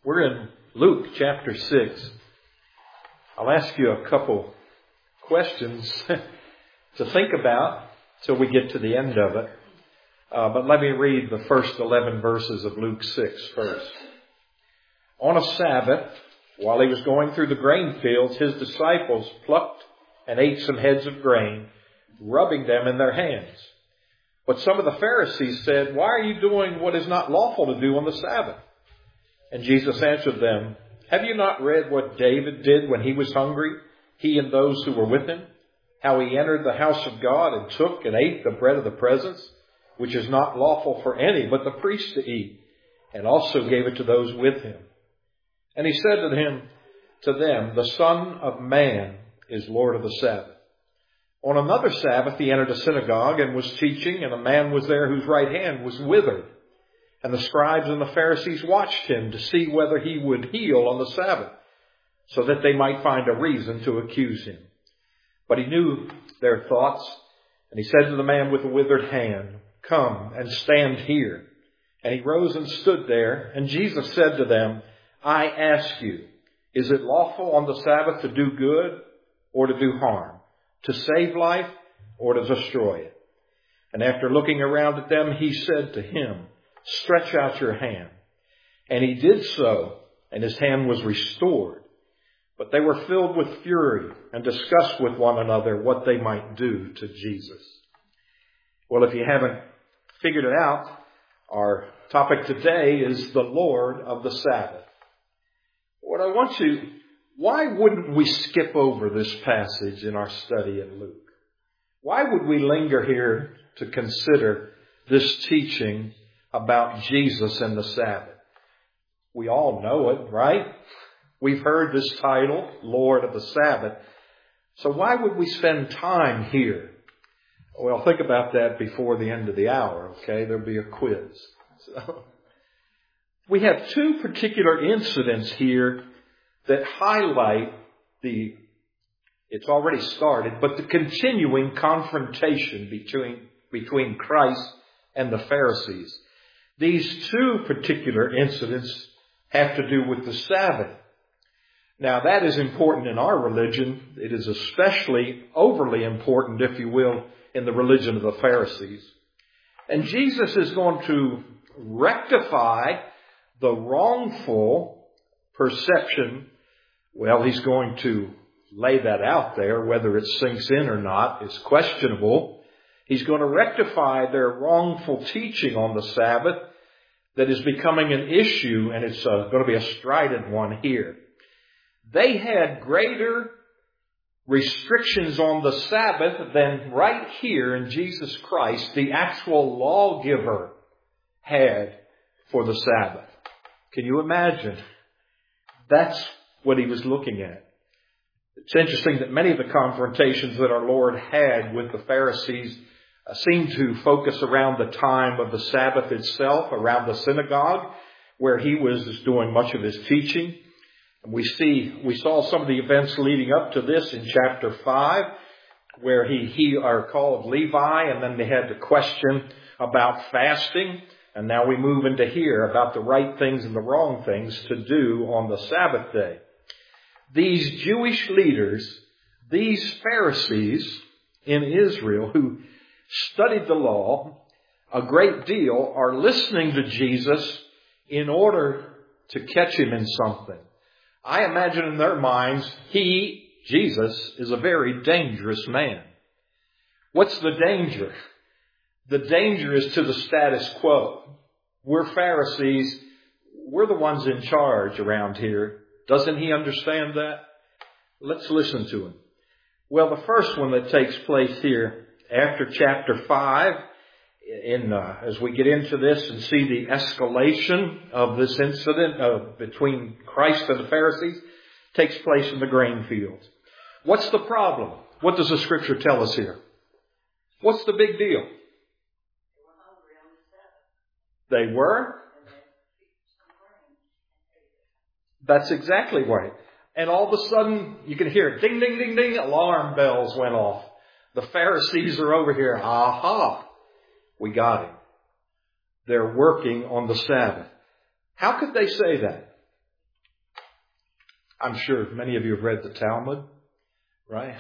We're in Luke chapter 6. I'll ask you a couple questions to think about till we get to the end of it. But let me read the first 11 verses of Luke 6 first. On a Sabbath, while he was going through the grain fields, his disciples plucked and ate some heads of grain, rubbing them in their hands. But some of the Pharisees said, "Why are you doing what is not lawful to do on the Sabbath?" And Jesus answered them, "Have you not read what David did when he was hungry, he and those who were with him? How he entered the house of God and took and ate the bread of the presence, which is not lawful for any but the priest to eat, and also gave it to those with him. And he said to them, the Son of Man is Lord of the Sabbath. On another Sabbath he entered a synagogue and was teaching, and a man was there whose right hand was withered. And the scribes and the Pharisees watched him to see whether he would heal on the Sabbath, so that they might find a reason to accuse him. But he knew their thoughts, and he said to the man with the withered hand, "Come and stand here." And he rose and stood there, and Jesus said to them, "I ask you, is it lawful on the Sabbath to do good or to do harm, to save life or to destroy it?" And after looking around at them, he said to him, "Stretch out your hand." And he did so, and his hand was restored. But they were filled with fury and discussed with one another what they might do to Jesus. Well, if you haven't figured it out, our topic today is the Lord of the Sabbath. Why wouldn't we skip over this passage in our study in Luke? Why would we linger here to consider this teaching about Jesus and the Sabbath? We all know it, right? We've heard this title, Lord of the Sabbath. So why would we spend time here? Well, think about that before the end of the hour, okay? There'll be a quiz. So, we have two particular incidents here that highlight it's already started, but the continuing confrontation between Christ and the Pharisees. These two particular incidents have to do with the Sabbath. Now, that is important in our religion. It is especially overly important, if you will, in the religion of the Pharisees. And Jesus is going to rectify the wrongful perception. Well, he's going to lay that out there. Whether it sinks in or not is questionable. He's going to rectify their wrongful teaching on the Sabbath that is becoming an issue, and it's going to be a strident one here. They had greater restrictions on the Sabbath than right here in Jesus Christ, the actual lawgiver, had for the Sabbath. Can you imagine? That's what he was looking at. It's interesting that many of the confrontations that our Lord had with the Pharisees seem to focus around the time of the Sabbath itself, around the synagogue, where he was doing much of his teaching. And we saw some of the events leading up to this in chapter 5, where he called Levi, and then they had the question about fasting. And now we move into here about the right things and the wrong things to do on the Sabbath day. These Jewish leaders, these Pharisees in Israel who studied the law a great deal, are listening to Jesus in order to catch him in something. I imagine in their minds, Jesus, is a very dangerous man. What's the danger? The danger is to the status quo. We're Pharisees. We're the ones in charge around here. Doesn't he understand that? Let's listen to him. Well, the first one that takes place here after chapter 5, as we get into this and see the escalation of this incident between Christ and the Pharisees, takes place in the grain fields. What's the problem? What does the scripture tell us here? What's the big deal? They were? That's exactly right. And all of a sudden, you can hear ding, ding, ding, ding, alarm bells went off. The Pharisees are over here. Aha! We got him. They're working on the Sabbath. How could they say that? I'm sure many of you have read the Talmud, right?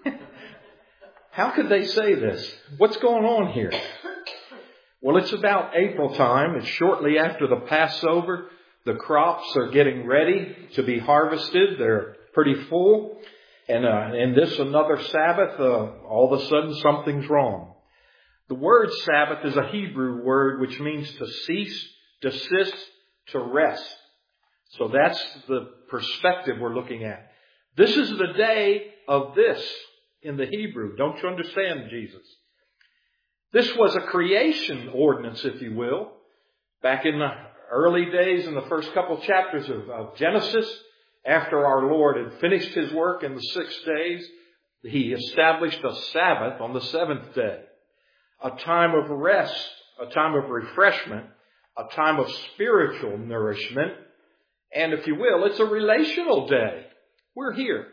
How could they say this? What's going on here? Well, it's about April time. It's shortly after the Passover. The crops are getting ready to be harvested. They're pretty full. And in this another Sabbath, all of a sudden something's wrong. The word Sabbath is a Hebrew word which means to cease, desist, to rest. So that's the perspective we're looking at. This is the day of this in the Hebrew. Don't you understand, Jesus? This was a creation ordinance, if you will. Back in the early days, in the first couple chapters of Genesis, after our Lord had finished His work in the 6 days, He established a Sabbath on the 7th day. A time of rest, a time of refreshment, a time of spiritual nourishment. And if you will, it's a relational day. We're here.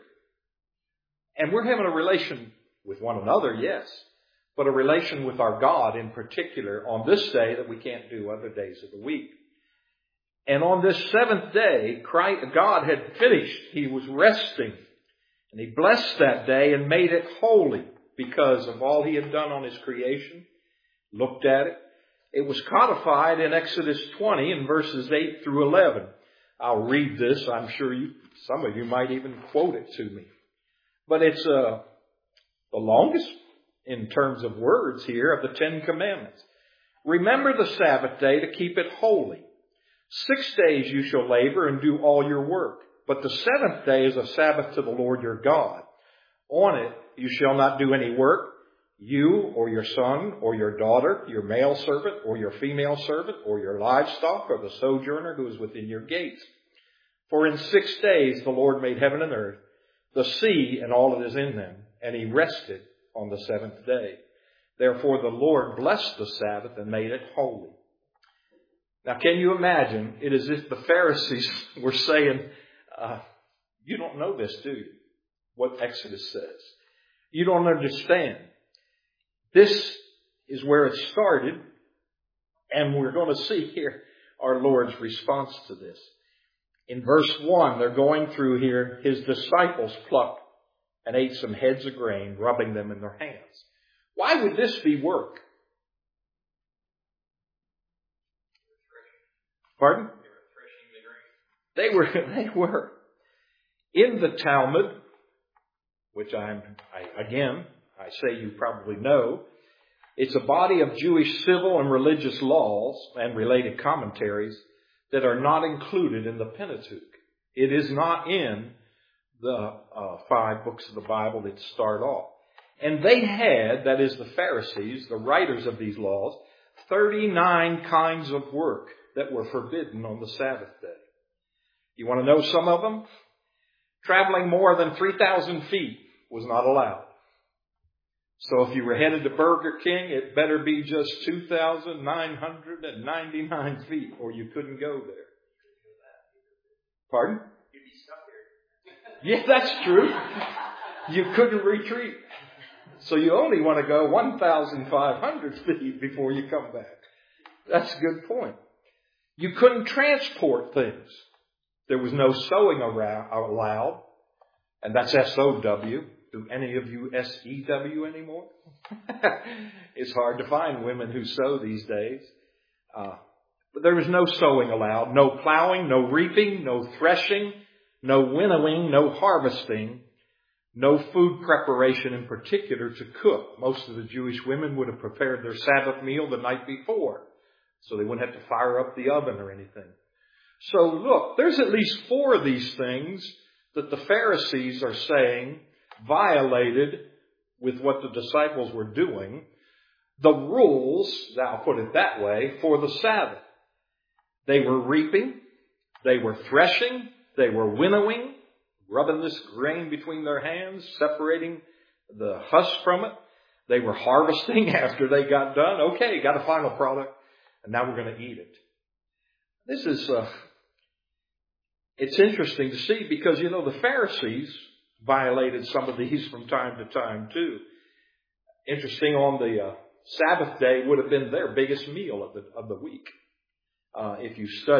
And we're having a relation with one another, yes. But a relation with our God in particular on this day that we can't do other days of the week. And on this 7th day, God had finished. He was resting. And He blessed that day and made it holy because of all He had done on His creation. Looked at it. It was codified in Exodus 20 in verses 8 through 11. I'll read this. I'm sure some of you might even quote it to me. But it's the longest in terms of words here of the 10 Commandments. Remember the Sabbath day to keep it holy. 6 days you shall labor and do all your work. But the 7th day is a Sabbath to the Lord your God. On it you shall not do any work, you or your son or your daughter, your male servant or your female servant, or your livestock or the sojourner who is within your gates. For in 6 days the Lord made heaven and earth, the sea and all that is in them, and He rested on the 7th day. Therefore the Lord blessed the Sabbath and made it holy. Now can you imagine? It is as if the Pharisees were saying, you don't know this, do you? What Exodus says. You don't understand. This is where it started, and we're going to see here our Lord's response to this. In verse 1, they're going through here, His disciples plucked and ate some heads of grain, rubbing them in their hands. Why would this be work? Pardon? They were. In the Talmud, which I say you probably know, it's a body of Jewish civil and religious laws and related commentaries that are not included in the Pentateuch. It is not in the 5 books of the Bible that start off. And they had, that is the Pharisees, the writers of these laws, 39 kinds of work that were forbidden on the Sabbath day. You want to know some of them? Traveling more than 3,000 feet was not allowed. So if you were headed to Burger King, it better be just 2,999 feet, or you couldn't go there. Pardon? You'd be stuck here. Yeah, that's true. You couldn't retreat. So you only want to go 1,500 feet before you come back. That's a good point. You couldn't transport things. There was no sewing allowed. And that's S-O-W. Do any of you S-E-W anymore? It's hard to find women who sew these days. But there was no sewing allowed. No plowing, no reaping, no threshing, no winnowing, no harvesting. No food preparation in particular to cook. Most of the Jewish women would have prepared their Sabbath meal the night before, so they wouldn't have to fire up the oven or anything. So look, there's at least 4 of these things that the Pharisees are saying violated with what the disciples were doing. The rules, I'll put it that way, for the Sabbath. They were reaping, they were threshing, they were winnowing, rubbing this grain between their hands, separating the husk from it. They were harvesting after they got done. Okay, got a final product, and now we're going to eat it. This is, it's interesting to see because, the Pharisees violated some of these from time to time too. Interesting, on the Sabbath day would have been their biggest meal of the week. If you study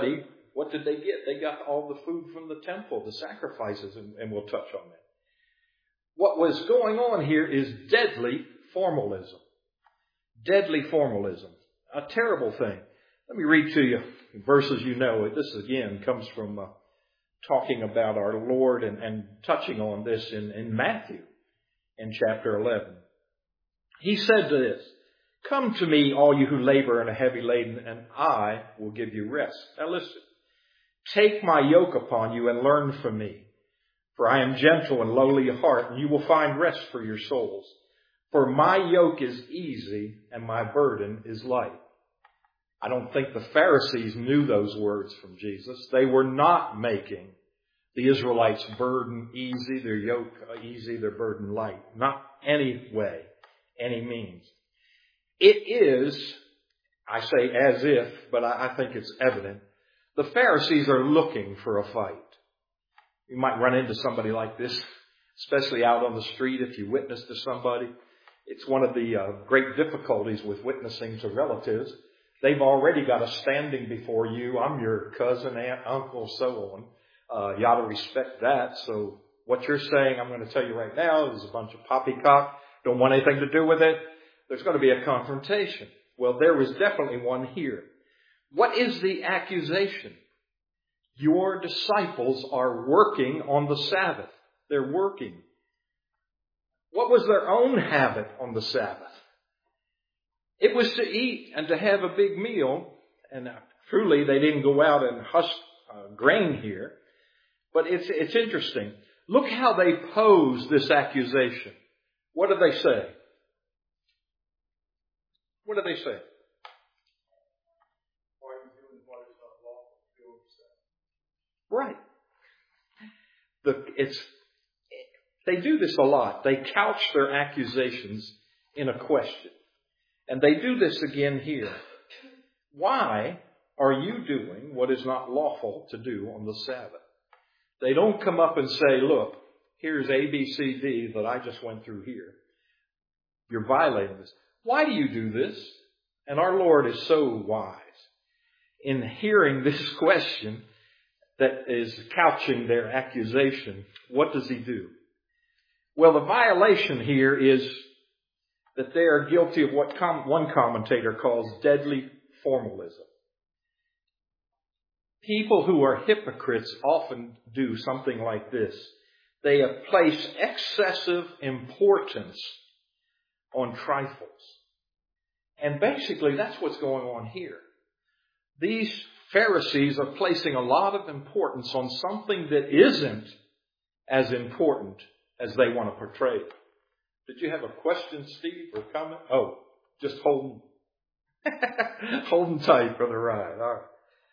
What did they get? They got all the food from the temple, the sacrifices, and we'll touch on that. What was going on here is deadly formalism. Deadly formalism. A terrible thing. Let me read to you verses you know. This again comes from talking about our Lord and touching on this in Matthew in chapter 11. He said to this, "Come to me, all you who labor and are heavy laden, and I will give you rest." Now listen. "Take my yoke upon you and learn from me. For I am gentle and lowly of heart, and you will find rest for your souls. For my yoke is easy and my burden is light." I don't think the Pharisees knew those words from Jesus. They were not making the Israelites' burden easy, their yoke easy, their burden light. Not any way, any means. It is, I say as if, but I think it's evident, the Pharisees are looking for a fight. You might run into somebody like this, especially out on the street if you witness to somebody. It's one of the great difficulties with witnessing to relatives. They've already got a standing before you. I'm your cousin, aunt, uncle, so on. You ought to respect that. So what you're saying, I'm going to tell you right now, is a bunch of poppycock. Don't want anything to do with it. There's going to be a confrontation. Well, there was definitely one here. What is the accusation? Your disciples are working on the Sabbath. They're working. What was their own habit on the Sabbath? It was to eat and to have a big meal. And truly, they didn't go out and husk grain here. But it's interesting. Look how they pose this accusation. What do they say? What do they say? Why are you doing what is not lawful to do of yourself? Right. They do this a lot. They couch their accusations in a question. And they do this again here. Why are you doing what is not lawful to do on the Sabbath? They don't come up and say, look, here's A, B, C, D that I just went through here. You're violating this. Why do you do this? And our Lord is so wise. In hearing this question that is couching their accusation, what does He do? Well, the violation here is that they are guilty of what one commentator calls deadly formalism. People who are hypocrites often do something like this. They place excessive importance on trifles. And basically, that's what's going on here. These Pharisees are placing a lot of importance on something that isn't as important as they want to portray it. Did you have a question, Steve, or comment? Oh, just holding tight for the ride. All right.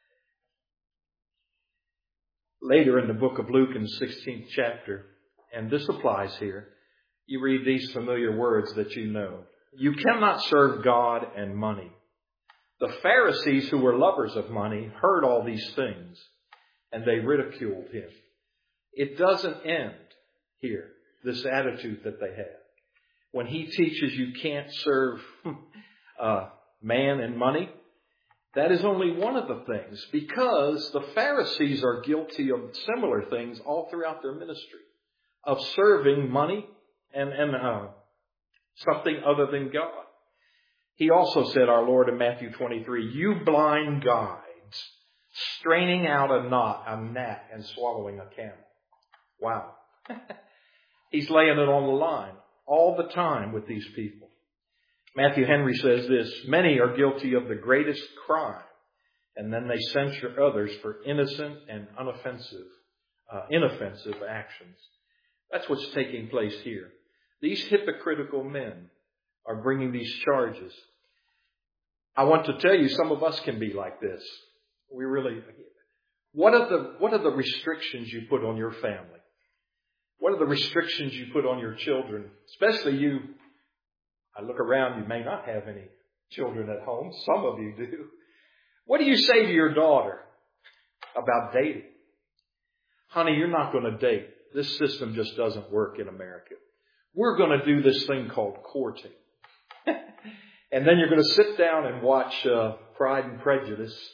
Later in the book of Luke in the 16th chapter, and this applies here, you read these familiar words that you know. You cannot serve God and money. The Pharisees, who were lovers of money, heard all these things, and they ridiculed Him. It doesn't end here, this attitude that they have. When He teaches you can't serve man and money, that is only one of the things, because the Pharisees are guilty of similar things all throughout their ministry, of serving money and something other than God. He also said, our Lord, in Matthew 23, you blind guides, straining out a gnat and swallowing a camel. Wow. He's laying it on the line all the time with these people. Matthew Henry says this, many are guilty of the greatest crime, and then they censure others for innocent and inoffensive actions. That's what's taking place here. These hypocritical men are bringing these charges. I want to tell you, some of us can be like this. We really. What are the restrictions you put on your family? What are the restrictions you put on your children? Especially you. I look around, you may not have any children at home. Some of you do. What do you say to your daughter about dating? Honey, you're not going to date. This system just doesn't work in America. We're going to do this thing called courting. And then you're going to sit down and watch Pride and Prejudice.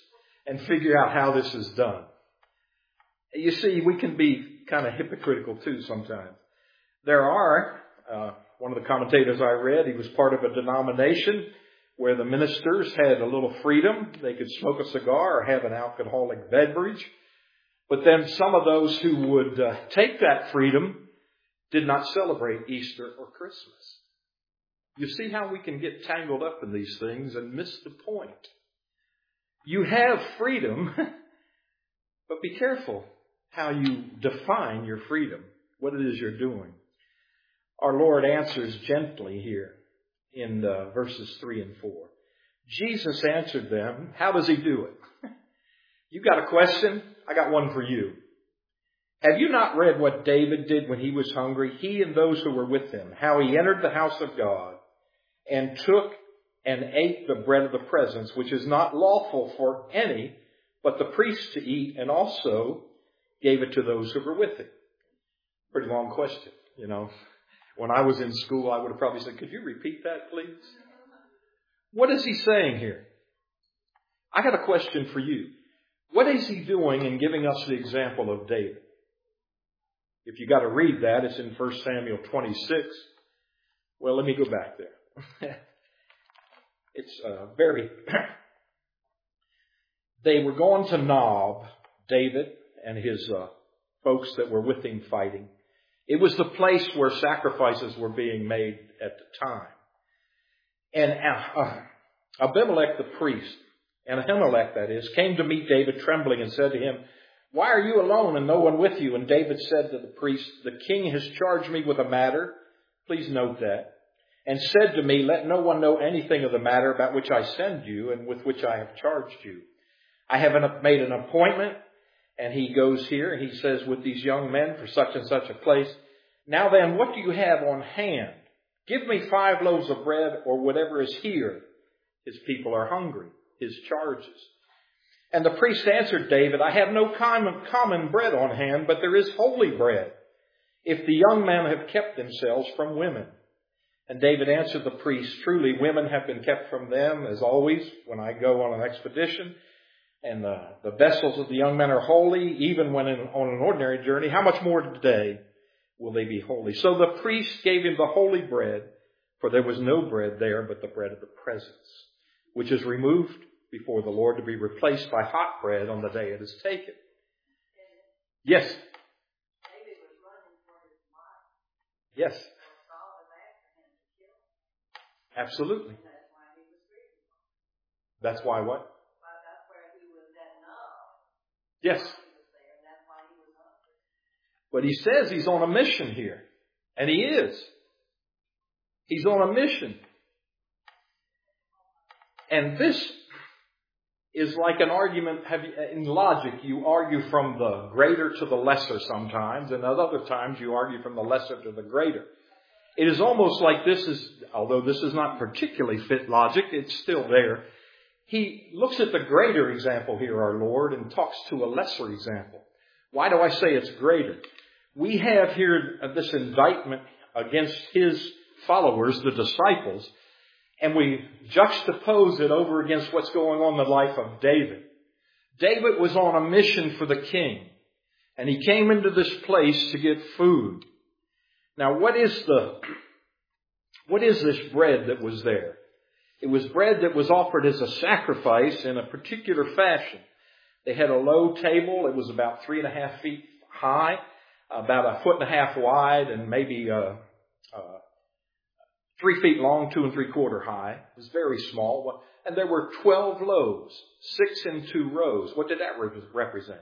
and figure out how this is done. You see, we can be kind of hypocritical too sometimes. There are, one of the commentators I read, he was part of a denomination where the ministers had a little freedom. They could smoke a cigar or have an alcoholic beverage. But then some of those who would take that freedom did not celebrate Easter or Christmas. You see how we can get tangled up in these things and miss the point. You have freedom, but be careful how you define your freedom, what it is you're doing. Our Lord answers gently here in verses 3 and 4. Jesus answered them. How does he do it? You got a question? I got one for you. Have you not read what David did when he was hungry, he and those who were with him, how he entered the house of God and took and ate the bread of the presence, which is not lawful for any but the priests to eat, and also gave it to those who were with him? Pretty long question, you know. When I was in school, I would have probably said, could you repeat that, please? What is he saying here? I got a question for you. What is he doing in giving us the example of David? If you got to read that, it's in 1 Samuel 26. Well, let me go back there. It's very... They were going to Nob, David and his folks that were with him fighting. It was the place where sacrifices were being made at the time. And Abimelech the priest, and Ahimelech that is, came to meet David trembling and said to him, why are you alone and no one with you? And David said to the priest, the king has charged me with a matter. Please note that. And said to me, let no one know anything of the matter about which I send you and with which I have charged you. I have made an appointment. And he goes here and he says, with these young men for such and such a place. Now then, what do you have on hand? Give me 5 loaves of bread or whatever is here. His people are hungry. His charges. And the priest answered David, I have no common bread on hand, but there is holy bread, if the young men have kept themselves from women. And David answered the priest, truly women have been kept from them, as always, when I go on an expedition. And the vessels of the young men are holy, even when on an ordinary journey. How much more today will they be holy? So the priest gave him the holy bread, for there was no bread there but the bread of the presence, which is removed before the Lord to be replaced by hot bread on the day it is taken. Yes. Yes. Absolutely. That's why what? Yes. But he says he's on a mission here. And he is. He's on a mission. And this is like an argument. In logic, you argue from the greater to the lesser sometimes. And at other times, you argue from the lesser to the greater. It is almost like this is, although this is not particularly fit logic, it's still there. He looks at the greater example here, our Lord, and talks to a lesser example. Why do I say it's greater? We have here this indictment against his followers, the disciples, and we juxtapose it over against what's going on in the life of David. David was on a mission for the king, and he came into this place to get food. Now, what is this bread that was there? It was bread that was offered as a sacrifice in a particular fashion. They had a low table. It was about 3.5 feet high, about 1.5 feet wide, and maybe 3 feet long, 2 3/4 high. It was very small. And there were 12 loaves, 6 in 2 rows. What did that represent?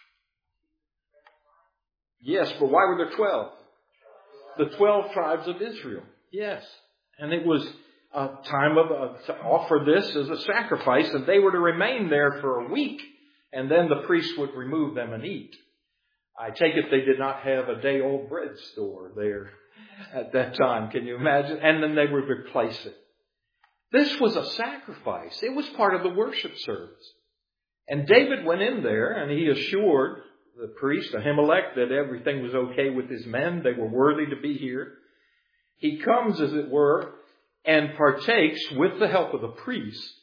Yes, but why were there 12? The 12 tribes of Israel. Yes. And it was a time to offer this as a sacrifice, and they were to remain there for a week, and then the priest would remove them and eat. I take it they did not have a day-old bread store there at that time. Can you imagine? And then they would replace it. This was a sacrifice. It was part of the worship service. And David went in there and he assured the priest, Ahimelech, that everything was okay with his men. They were worthy to be here. He comes, as it were, and partakes with the help of the priest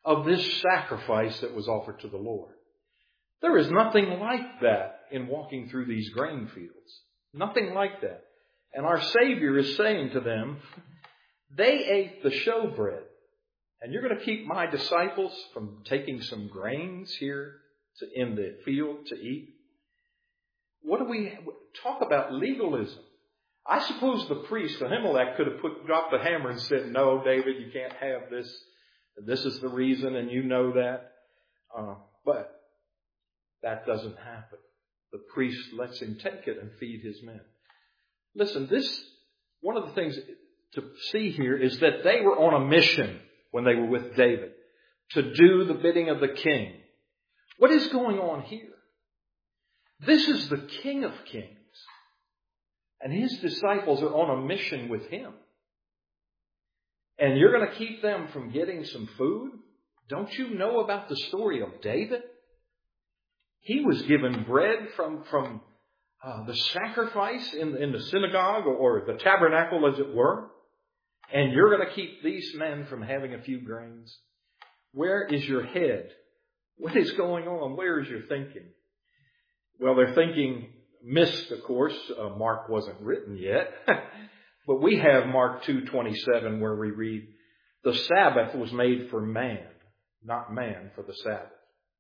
of this sacrifice that was offered to the Lord. There is nothing like that in walking through these grain fields. Nothing like that. And our Savior is saying to them, they ate the showbread. And you're going to keep my disciples from taking some grains here in the field to eat? What do we talk about legalism? I suppose the priest, Ahimelech, could have dropped the hammer and said, no, David, you can't have this. This is the reason, and you know that. But that doesn't happen. The priest lets him take it and feed his men. Listen, one of the things to see here is that they were on a mission when they were with David to do the bidding of the king. What is going on here? This is the King of Kings. And his disciples are on a mission with him. And you're going to keep them from getting some food? Don't you know about the story of David? He was given bread from the sacrifice in the synagogue or the tabernacle, as it were. And you're going to keep these men from having a few grains? Where is your head? What is going on? Where is your thinking? Well, their thinking missed, of course. Mark wasn't written yet. But we have Mark 2:27 where we read, the Sabbath was made for man, not man for the Sabbath.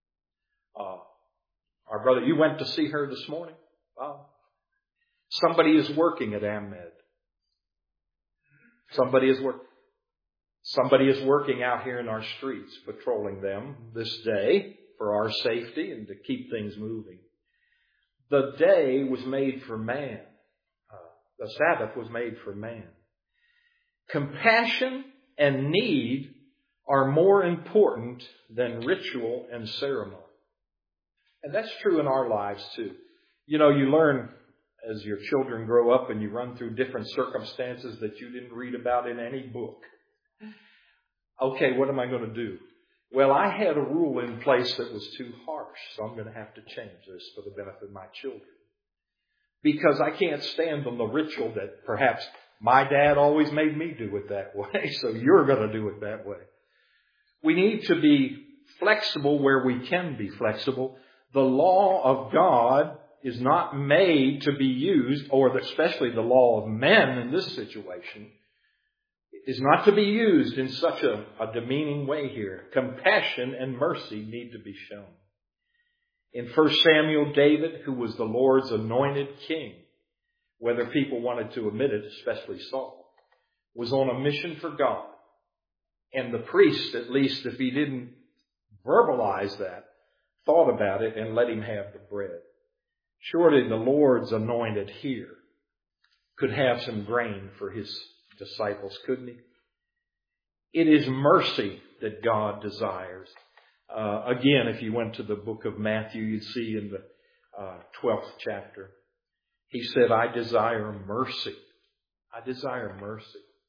Our brother, you went to see her this morning? Wow. Somebody is working at AmMed. Somebody is working out here in our streets, patrolling them this day for our safety and to keep things moving. The day was made for man. The Sabbath was made for man. Compassion and need are more important than ritual and ceremony. And that's true in our lives too. You know, you learn as your children grow up and you run through different circumstances that you didn't read about in any book. Okay, what am I going to do? Well, I had a rule in place that was too harsh, so I'm going to have to change this for the benefit of my children. Because I can't stand on the ritual that perhaps my dad always made me do it that way, so you're going to do it that way. We need to be flexible where we can be flexible. The law of God is not made to be used, or especially the law of men in this situation, is not to be used in such a demeaning way here. Compassion and mercy need to be shown. In 1 Samuel, David, who was the Lord's anointed king, whether people wanted to admit it, especially Saul, was on a mission for God. And the priest, at least if he didn't verbalize that, thought about it and let him have the bread. Surely the Lord's anointed here could have some grain for his disciples, couldn't he? It is mercy that God desires. Again, if you went to the book of Matthew, you'd see in the 12th chapter, he said, I desire mercy. I desire mercy.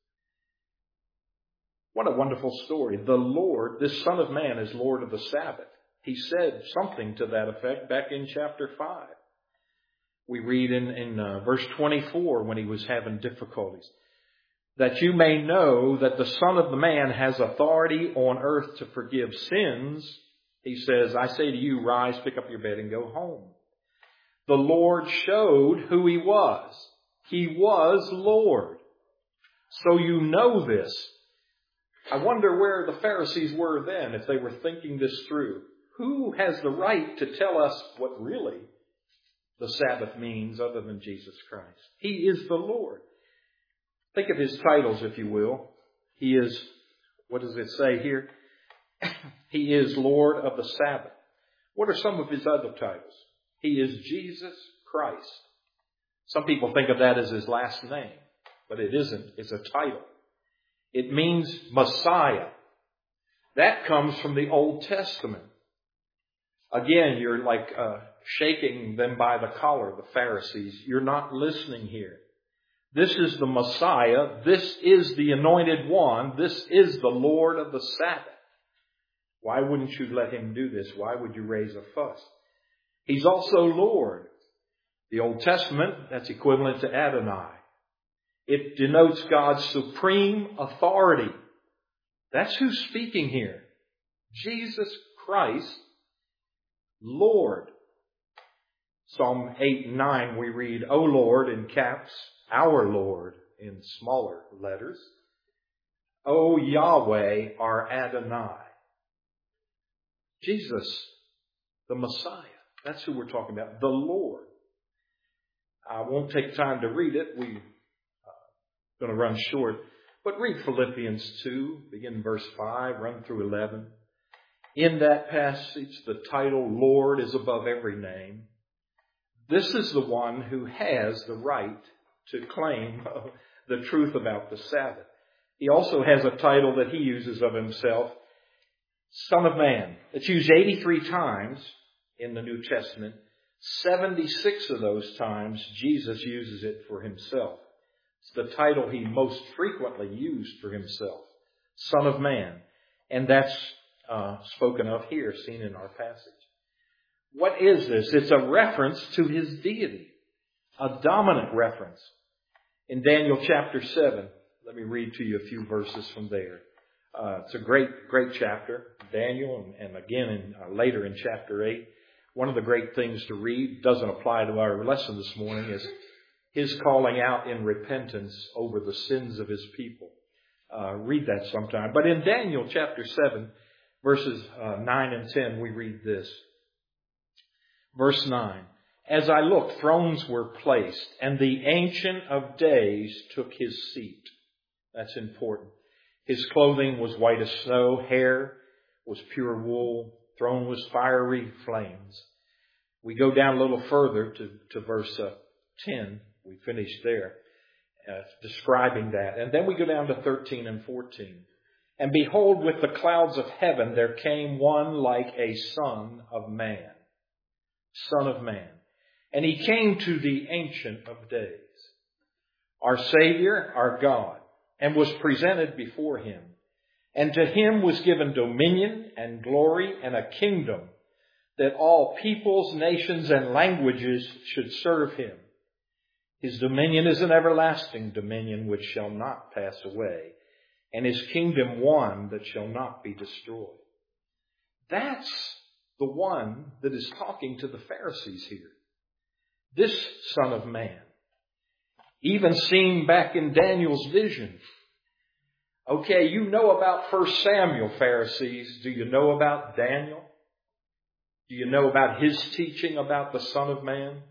What a wonderful story. The Lord, this Son of Man, is Lord of the Sabbath. He said something to that effect back in chapter 5. We read in verse 24 when he was having difficulties, that you may know that the Son of the Man has authority on earth to forgive sins. He says, I say to you, rise, pick up your bed and go home. The Lord showed who he was. He was Lord. So you know this. I wonder where the Pharisees were then if they were thinking this through. Who has the right to tell us what really the Sabbath means other than Jesus Christ? He is the Lord. Think of his titles, if you will. He is, what does it say here? He is Lord of the Sabbath. What are some of his other titles? He is Jesus Christ. Some people think of that as his last name, but it isn't. It's a title. It means Messiah. That comes from the Old Testament. Again, you're like shaking them by the collar, the Pharisees. You're not listening here. This is the Messiah. This is the Anointed One. This is the Lord of the Sabbath. Why wouldn't you let him do this? Why would you raise a fuss? He's also Lord. The Old Testament, that's equivalent to Adonai. It denotes God's supreme authority. That's who's speaking here. Jesus Christ, Lord. Psalm 8 and 9 we read, O Lord in caps, our Lord in smaller letters. O Yahweh, our Adonai. Jesus, the Messiah. That's who we're talking about, the Lord. I won't take time to read it. We're going to run short. But read Philippians 2, begin verse 5, run through 11. In that passage, the title Lord is above every name. This is the one who has the right to claim the truth about the Sabbath. He also has a title that he uses of himself, Son of Man. It's used 83 times in the New Testament. 76 of those times, Jesus uses it for himself. It's the title he most frequently used for himself, Son of Man. And that's spoken of here, seen in our passage. What is this? It's a reference to his deity, a dominant reference. In Daniel chapter 7, let me read to you a few verses from there. It's a great chapter, Daniel, and again later in chapter 8. One of the great things to read, doesn't apply to our lesson this morning, is his calling out in repentance over the sins of his people. Read that sometime. But in Daniel chapter 7, verses 9 and 10, we read this. Verse 9, As I looked, thrones were placed, and the Ancient of Days took his seat. That's important. His clothing was white as snow, hair was pure wool, throne was fiery flames. We go down a little further to verse 10. We finished there, describing that. And then we go down to 13 and 14. And behold, with the clouds of heaven there came one like a son of man. Son of man. And he came to the Ancient of Days, our Savior, our God, and was presented before him. And to him was given dominion and glory and a kingdom, that all peoples, nations, and languages should serve him. His dominion is an everlasting dominion which shall not pass away, and his kingdom one that shall not be destroyed. That's the one that is talking to the Pharisees here. This Son of Man. Even seen back in Daniel's vision. Okay, you know about 1 Samuel, Pharisees. Do you know about Daniel? Do you know about his teaching about the Son of Man?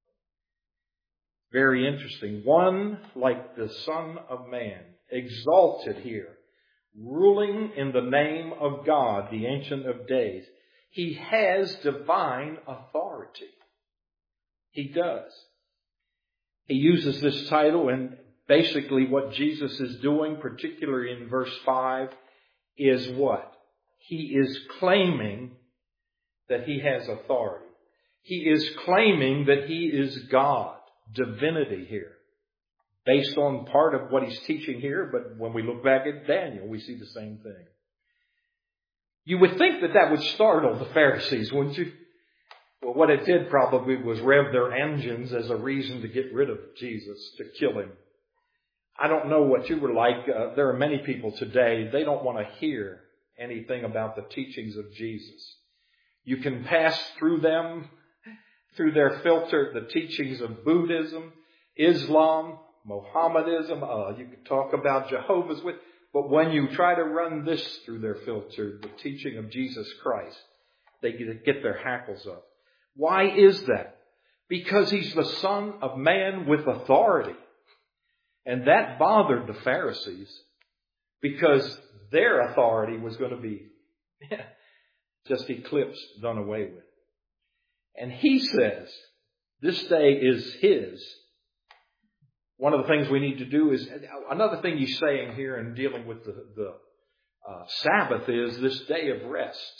Very interesting. One like the Son of Man, exalted here, ruling in the name of God, the Ancient of Days. He has divine authority. He does. He uses this title, and basically what Jesus is doing, particularly in verse 5, is what? He is claiming that he has authority. He is claiming that he is God, divinity here, based on part of what he's teaching here. But when we look back at Daniel, we see the same thing. You would think that that would startle the Pharisees, wouldn't you? Well, what it did probably was rev their engines as a reason to get rid of Jesus, to kill him. I don't know what you were like. There are many people today, they don't want to hear anything about the teachings of Jesus. You can pass through them, through their filter, the teachings of Buddhism, Islam, Mohammedanism. You can talk about Jehovah's Witnesses. But when you try to run this through their filter, the teaching of Jesus Christ, they get their hackles up. Why is that? Because he's the Son of Man with authority. And that bothered the Pharisees because their authority was going to be just eclipsed, done away with. And he says, this day is his. One of the things we need to do is, another thing he's saying here in dealing with the Sabbath is this day of rest.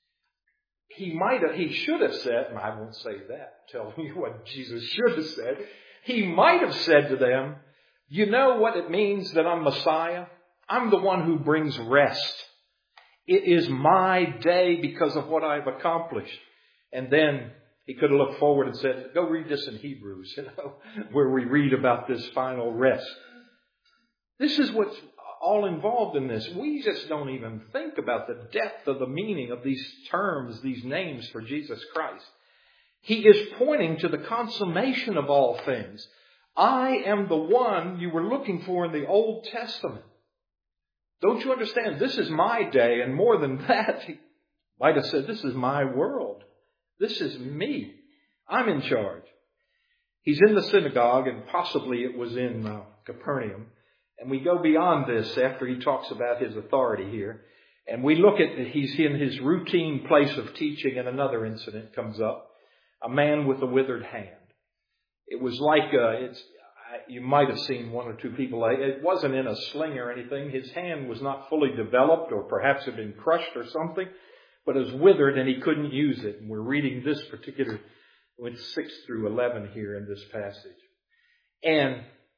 He should have said, and I won't say that, tell you what Jesus should have said. He might have said to them, you know what it means that I'm Messiah? I'm the one who brings rest. It is my day because of what I've accomplished. And then he could have looked forward and said, go read this in Hebrews, where we read about this final rest. This is what's all involved in this. We just don't even think about the depth of the meaning of these terms, these names for Jesus Christ. He is pointing to the consummation of all things. I am the one you were looking for in the Old Testament. Don't you understand? This is my day, and more than that, he might have said, this is my world. This is me. I'm in charge. He's in the synagogue, and possibly it was in Capernaum. And we go beyond this after he talks about his authority here. And we look at, he's in his routine place of teaching, and another incident comes up. A man with a withered hand. It was like, you might have seen one or two people. It wasn't in a sling or anything. His hand was not fully developed, or perhaps had been crushed or something, but it was withered and he couldn't use it. And we're reading this particular, with 6 through 11 here in this passage. And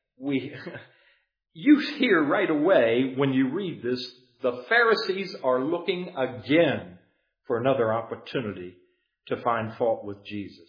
you hear right away when you read this, the Pharisees are looking again for another opportunity to find fault with Jesus.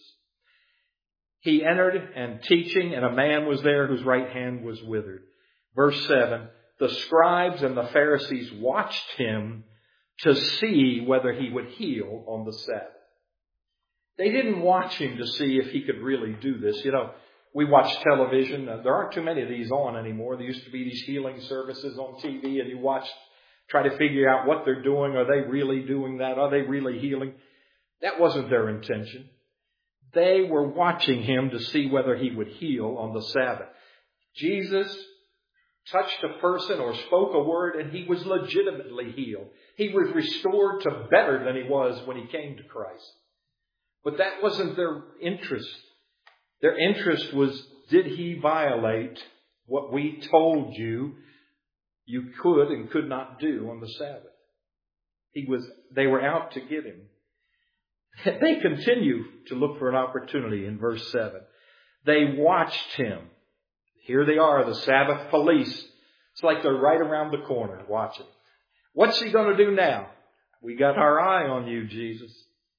He entered and teaching, and a man was there whose right hand was withered. Verse 7, the scribes and the Pharisees watched him to see whether he would heal on the Sabbath. They didn't watch him to see if he could really do this. You know, we watch television. There aren't too many of these on anymore. There used to be these healing services on TV, and you try to figure out what they're doing. Are they really doing that? Are they really healing? That wasn't their intention. They were watching him to see whether he would heal on the Sabbath. Jesus touched a person or spoke a word, and he was legitimately healed. He was restored to better than he was when he came to Christ. But that wasn't their interest. Their interest was, did he violate what we told you could and could not do on the Sabbath? They were out to get him. They continue to look for an opportunity in verse 7. They watched him. Here they are, the Sabbath police. It's like they're right around the corner watching. What's he going to do now? We got our eye on you, Jesus.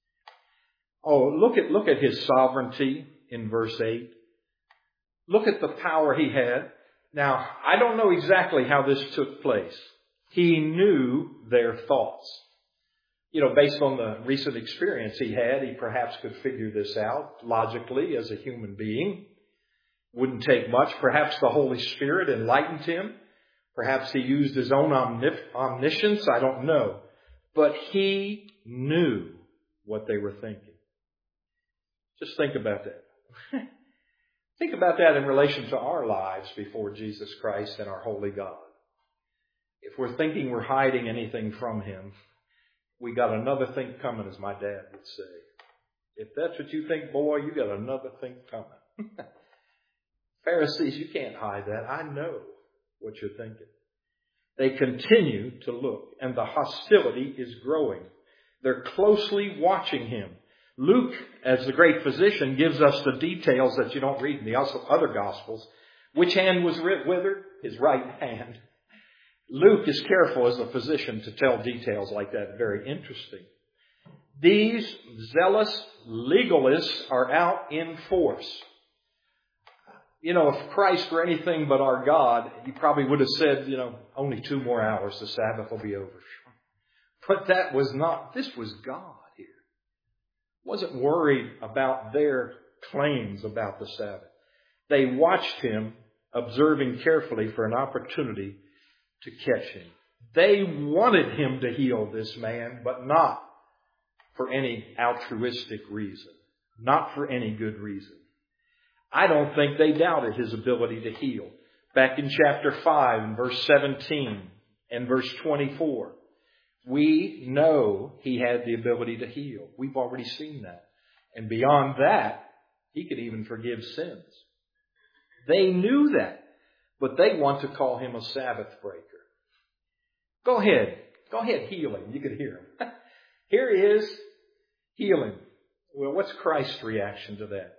Oh, look at his sovereignty in verse 8. Look at the power he had. Now, I don't know exactly how this took place. He knew their thoughts. You know, based on the recent experience he had, he perhaps could figure this out logically as a human being. Wouldn't take much. Perhaps the Holy Spirit enlightened him. Perhaps he used his own omniscience. I don't know. But he knew what they were thinking. Just think about that. Think about that in relation to our lives before Jesus Christ and our holy God. If we're thinking we're hiding anything from him, we got another thing coming, as my dad would say. If that's what you think, boy, you got another thing coming. Pharisees, you can't hide that. I know what you're thinking. They continue to look, and the hostility is growing. They're closely watching him. Luke, as the great physician, gives us the details that you don't read in the other Gospels. Which hand was withered? His right hand. Luke is careful as a physician to tell details like that. Very interesting. These zealous legalists are out in force. You know, if Christ were anything but our God, he probably would have said, only 2 more hours, the Sabbath will be over. But this was God here. Wasn't worried about their claims about the Sabbath. They watched him, observing carefully for an opportunity to catch him. They wanted him to heal this man, but not for any altruistic reason. Not for any good reason. I don't think they doubted his ability to heal. Back in chapter 5 and verse 17 and verse 24, we know he had the ability to heal. We've already seen that. And beyond that, he could even forgive sins. They knew that, but they want to call him a Sabbath breaker. Go ahead, heal him. You could hear him. Here he is, heal him. Well, what's Christ's reaction to that?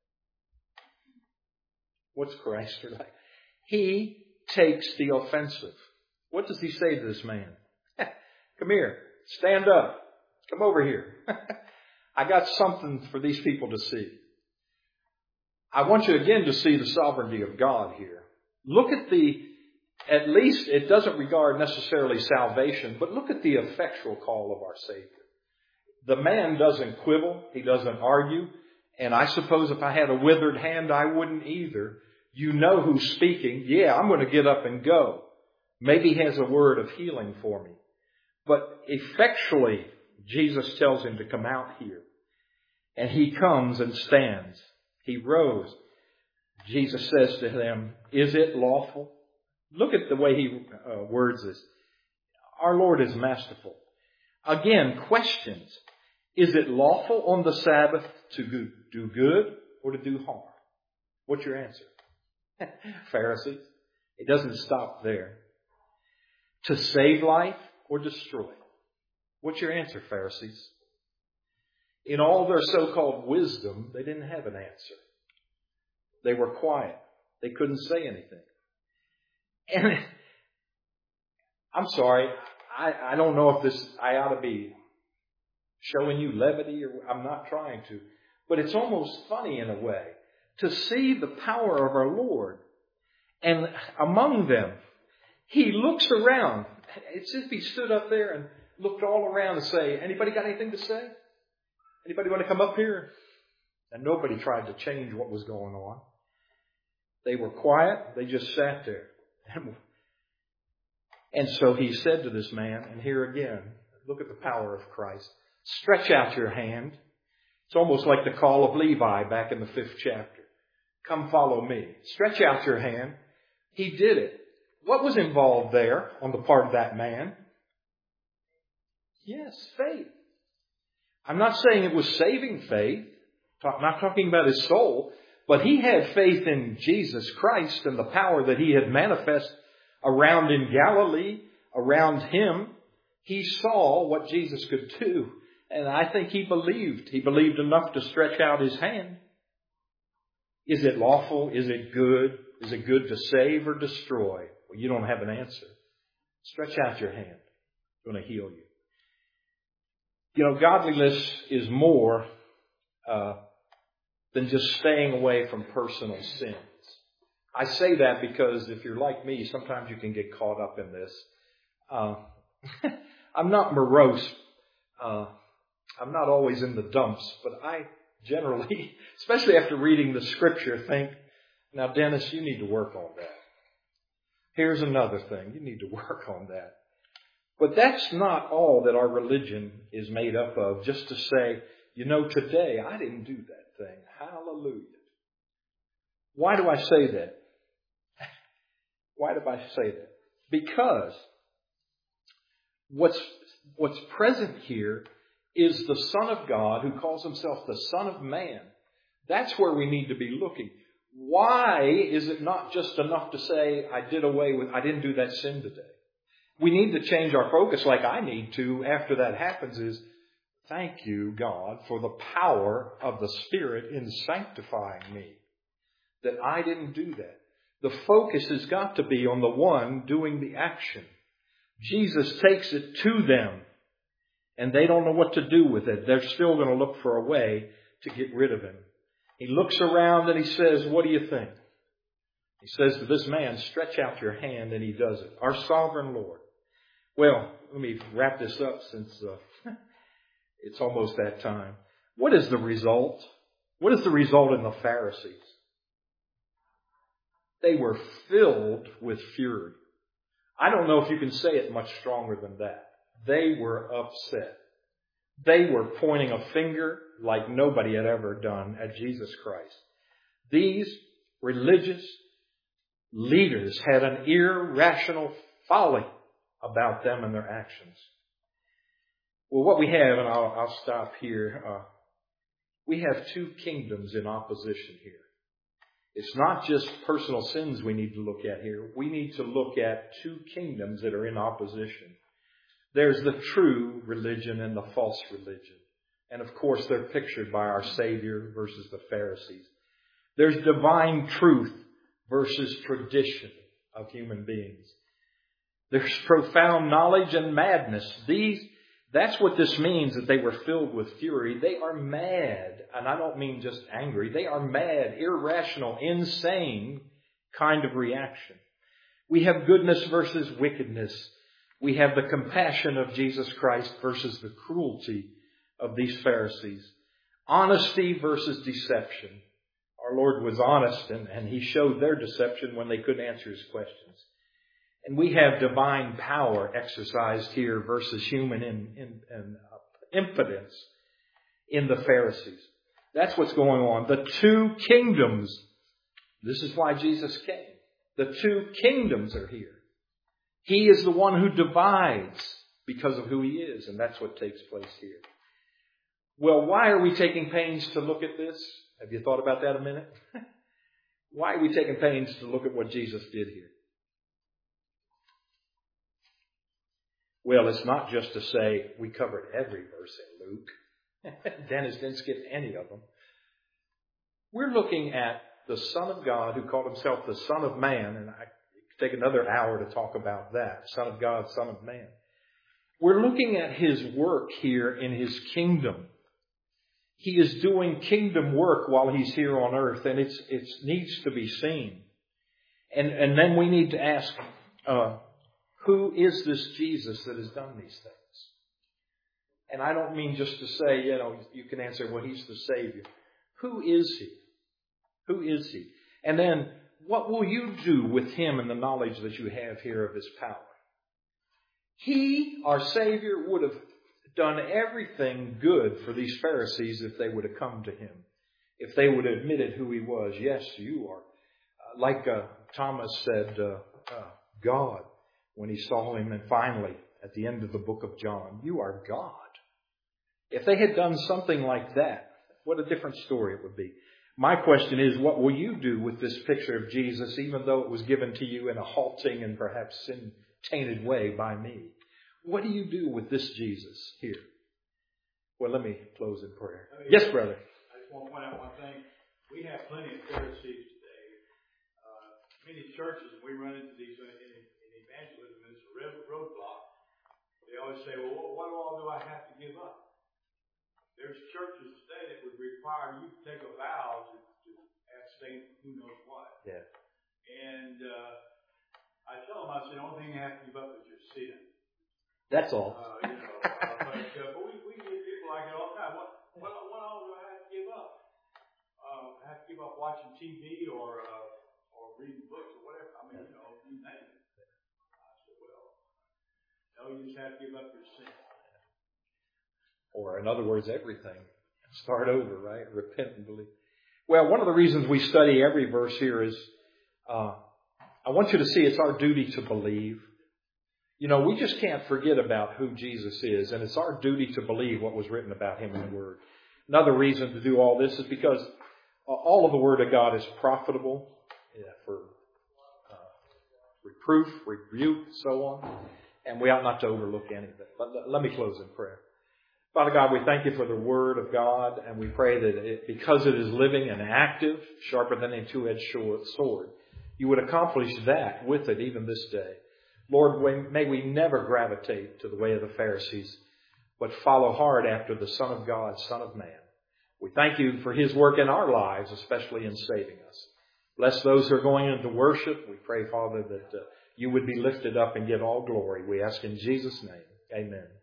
What's Christ's reaction? He takes the offensive. What does he say to this man? Come here, stand up, come over here. I got something for these people to see. I want you again to see the sovereignty of God here. Look at the at least it doesn't regard necessarily salvation, but look at the effectual call of our Savior. The man doesn't quibble. He doesn't argue. And I suppose if I had a withered hand, I wouldn't either. You know who's speaking. Yeah, I'm going to get up and go. Maybe he has a word of healing for me. But effectually, Jesus tells him to come out here. And he comes and stands. He rose. Jesus says to them, is it lawful? Look at the way he words this. Our Lord is masterful. Again, questions. Is it lawful on the Sabbath to do good or to do harm? What's your answer? Pharisees. It doesn't stop there. To save life or destroy? What's your answer, Pharisees? In all their so-called wisdom, they didn't have an answer. They were quiet. They couldn't say anything. And I'm sorry, I don't know if I ought to be showing you levity, or I'm not trying to, but it's almost funny in a way to see the power of our Lord. And among them, he looks around. It's as if he stood up there and looked all around and say, anybody got anything to say? Anybody want to come up here? And nobody tried to change what was going on. They were quiet. They just sat there. And so he said to this man, and here again, look at the power of Christ. Stretch out your hand. It's almost like the call of Levi back in the 5th chapter. Come follow me. Stretch out your hand. He did it. What was involved there on the part of that man? Yes, faith. I'm not saying it was saving faith. I'm not talking about his soul. But he had faith in Jesus Christ and the power that he had manifest around in Galilee, around him. He saw what Jesus could do. And I think he believed. He believed enough to stretch out his hand. Is it lawful? Is it good? Is it good to save or destroy? Well, you don't have an answer. Stretch out your hand. I'm going to heal you. You know, godliness is more than just staying away from personal sins. I say that because if you're like me, sometimes you can get caught up in this. I'm not morose. I'm not always in the dumps, but I generally, especially after reading the Scripture, think, now Dennis, you need to work on that. Here's another thing. You need to work on that. But that's not all that our religion is made up of, just to say, you know, today I didn't do that thing. Hallelujah. Why do I say that? Why do I say that? Because what's present here is the Son of God who calls himself the Son of Man. That's where we need to be looking. Why is it not just enough to say, I didn't do that sin today? We need to change our focus like I need to after that happens is, thank you, God, for the power of the Spirit in sanctifying me. That I didn't do that. The focus has got to be on the one doing the action. Jesus takes it to them, and they don't know what to do with it. They're still going to look for a way to get rid of him. He looks around and he says, what do you think? He says to this man, stretch out your hand, and he does it. Our sovereign Lord. Well, let me wrap this up since it's almost that time. What is the result? What is the result in the Pharisees? They were filled with fury. I don't know if you can say it much stronger than that. They were upset. They were pointing a finger like nobody had ever done at Jesus Christ. These religious leaders had an irrational folly about them and their actions. Well, what we have, and I'll stop here, we have two kingdoms in opposition here. It's not just personal sins we need to look at here. We need to look at two kingdoms that are in opposition. There's the true religion and the false religion. And of course, they're pictured by our Savior versus the Pharisees. There's divine truth versus tradition of human beings. There's profound knowledge and madness. That's what this means, that they were filled with fury. They are mad, and I don't mean just angry. They are mad, irrational, insane kind of reaction. We have goodness versus wickedness. We have the compassion of Jesus Christ versus the cruelty of these Pharisees. Honesty versus deception. Our Lord was honest, and He showed their deception when they couldn't answer His questions. And we have divine power exercised here versus human impotence in the Pharisees. That's what's going on. The two kingdoms. This is why Jesus came. The two kingdoms are here. He is the one who divides because of who He is, and that's what takes place here. Well, why are we taking pains to look at this? Have you thought about that a minute? Why are we taking pains to look at what Jesus did here? Well, it's not just to say we covered every verse in Luke. Dennis didn't skip any of them. We're looking at the Son of God who called Himself the Son of Man, and I could take another hour to talk about that. Son of God, Son of Man. We're looking at His work here in His kingdom. He is doing kingdom work while He's here on earth, and it needs to be seen. And then we need to ask, who is this Jesus that has done these things? And I don't mean just to say, you can answer, well, He's the Savior. Who is He? Who is He? And then, what will you do with Him and the knowledge that you have here of His power? He, our Savior, would have done everything good for these Pharisees if they would have come to Him. If they would have admitted who He was. Yes, you are. Like Thomas said, God, when he saw Him, and finally, at the end of the book of John, you are God. If they had done something like that, what a different story it would be. My question is, what will you do with this picture of Jesus, even though it was given to you in a halting and perhaps sin-tainted way by me? What do you do with this Jesus here? Well, let me close in prayer. Yes, brother. I just want to point out one thing. We have plenty of Pharisees today. Many churches, we run into these in evangelism, it's a roadblock. They always say, well, what all do I have to give up? There's churches today that would require you to take a vow to abstain from who knows what. Yeah. And I tell them, I say, the only thing you have to give up is your sin. That's all. But we get people like it all the time. What all do I have to give up? I have to give up watching TV or reading books or whatever. I mean, you name it. I said, well, no, you just have to give up your sin. Or in other words, everything. Start over, right? Repent and believe. Well, one of the reasons we study every verse here is, I want you to see it's our duty to believe. We just can't forget about who Jesus is, and it's our duty to believe what was written about Him in the Word. Another reason to do all this is because all of the Word of God is profitable for reproof, rebuke, so on, and we ought not to overlook any of it. But let me close in prayer. Father God, we thank You for the Word of God, and we pray that because it is living and active, sharper than a two-edged sword, You would accomplish that with it even this day. Lord, may we never gravitate to the way of the Pharisees, but follow hard after the Son of God, Son of Man. We thank You for His work in our lives, especially in saving us. Bless those who are going into worship. We pray, Father, that You would be lifted up and get all glory. We ask in Jesus' name. Amen.